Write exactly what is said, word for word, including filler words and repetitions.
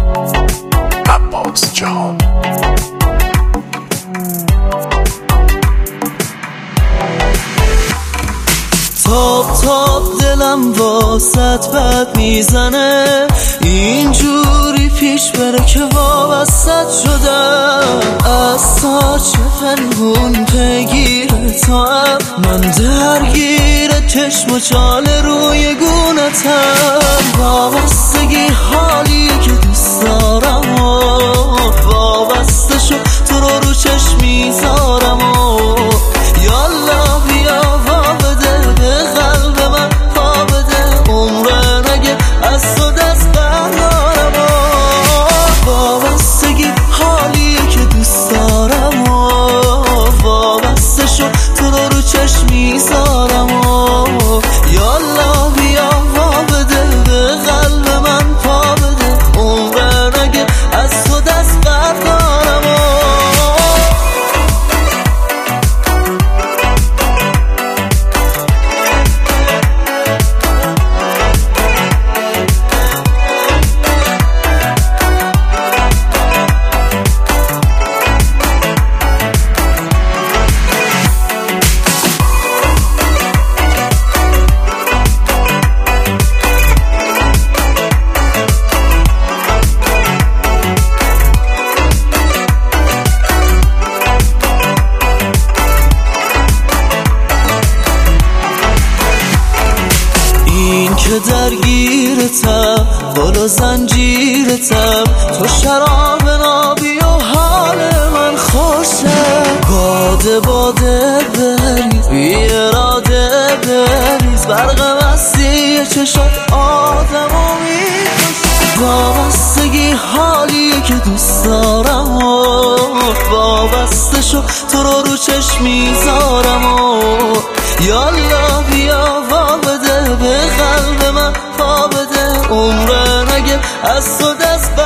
عباس جان. تاب تاب دلم واسط بد میزنه، اینجوری پیش بره که وابستت شدم. از تا چه پنهون پیگیر تو هم، من درگیر چشم و چال روی گونتم. وابستگی حالی که دوست دارم و وابسته شو تو رو رو چشم میذارم و یالا بیا وابده به قلب من پا بده، عمره نگه از تو دست بردارم و وابستگی حالی که دوست دارم و وابسته شو تو رو رو چشم میذارم و یالا بیا وابده به قلب من پا بده، عمره نگه از تو دست بردارم و که درگیرتم بالا زنجیرتم، تو شراب نابی و حال من خوشه. باده باده بریز بی اراده بریز، برق مستی چشات آدم و میکشه. وابستگی حالی که دوست دارم و وابسته شو تو رو رو چشم میذارم و یالا بیا وابده به قلب من پا بده، عمره نگه از تو دست